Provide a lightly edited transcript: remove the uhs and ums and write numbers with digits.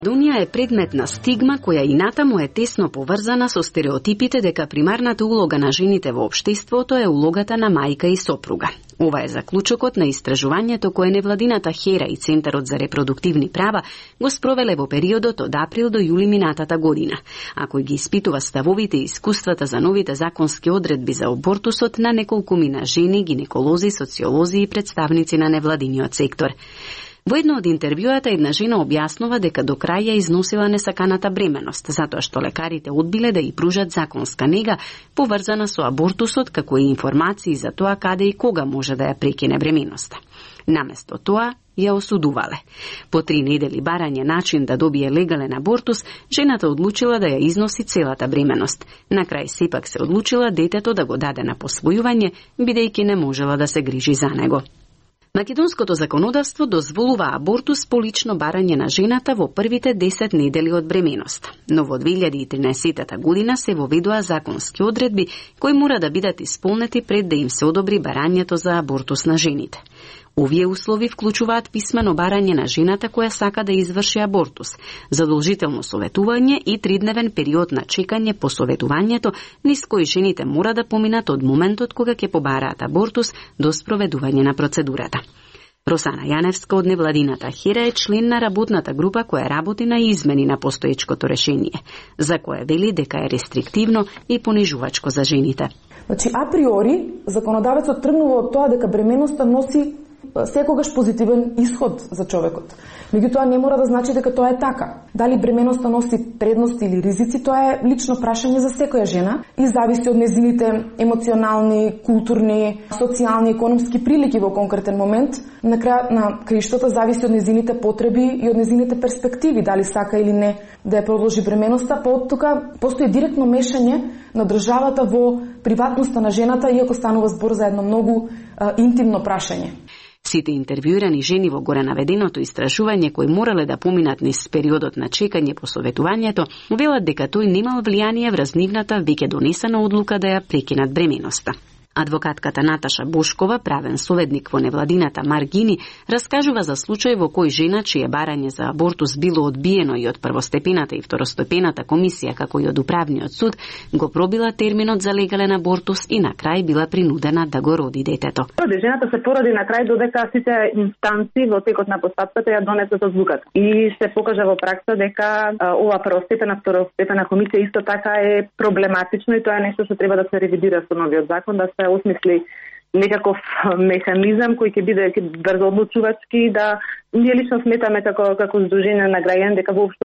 Македонија е предмет на стигма која и натаму е тесно поврзана со стереотипите дека примарната улога на жените во општеството е улогата на мајка и сопруга. Ова е заклучокот на истражувањето кое невладината ХЕРА и Центарот за репродуктивни права го спровеле во периодот од април до јули минатата година, а кој ги испитува ставовите и искуствата за новите законски одредби за абортусот на неколкумина жени, гинеколози, социолози и представници на невладиниот сектор. Во едно од интервјуата една жена објаснува дека до крај ја износила несаканата бременост, затоа што лекарите одбиле да ја пружат законска нега поврзана со абортусот, како и информации за тоа каде и кога може да ја прекине бременоста. Наместо тоа, ја осудувале. По 3 недели барање начин да добие легален абортус, жената одлучила да ја износи целата бременост. На крај сепак се одлучила детето да го даде на посвојување, бидејќи не можела да се грижи за него. Македонското законодавство дозволува абортус по лично барање на жената во првите 10 недели од бременост. Но во 2013 година се воведоа законски одредби кои мора да бидат исполнети пред да им се одобри барањето за абортус на жените. Овие услови вклучуваат писмено барање на жената која сака да изврши абортус, задолжително советување и 3-дневен период на чекање по советувањето, низ кој жените мора да поминат од моментот кога ќе побараат абортус до спроведување на процедурата. Росана Јаневска од невладината ХЕРА е член на работната група која работи на измени на постоечкото решение, за кое вели дека е рестриктивно и понижувачко за жените. Значи, априори, законодавецот тргнува од тоа дека бременоста носи секогаш позитивен исход за човекот. Меѓутоа не мора да значи дека тоа е така. Дали бременоста носи предности или ризици, тоа е лично прашање за секоја жена и зависи од незините емоционални, културни, социјални, економски прилики во конкретен момент. На крај на краиштата зависи од незините потреби и од незините перспективи, дали сака или не да ја продолжи бременоста, па од тука постои директно мешање на државата во приватноста на жената, иако станува збор за едно многу интимно прашање. Сите интервјуирани жени во горе наведеното истражување кои морале да поминат низ периодот на чекање по советувањето, велат дека тој немал влијание врз нивната веќе донесена одлука да ја прекинат бременоста. Адвокатката Наташа Бошкова, правен советник во невладината Маргини, раскажува за случај во кој жена чие барање за абортус било одбиено и од првостепената и второстепената комисија, како и од управниот суд, го пробила терминот за легален абортус и на крај била принудена да го роди детето. Жената се породи на крај додека сите инстанци во текот на постапката ја донесат одлуката. И се покажа во пракса дека ова првостепена, второстепена комисија исто така е проблематично и тоа е нешто што треба да се ревидира со новиот закон, да се осмисли некаков механизам кој ќе биде брзо одлучувачки, да ние лично сметаме како здружение на граѓани дека воопшто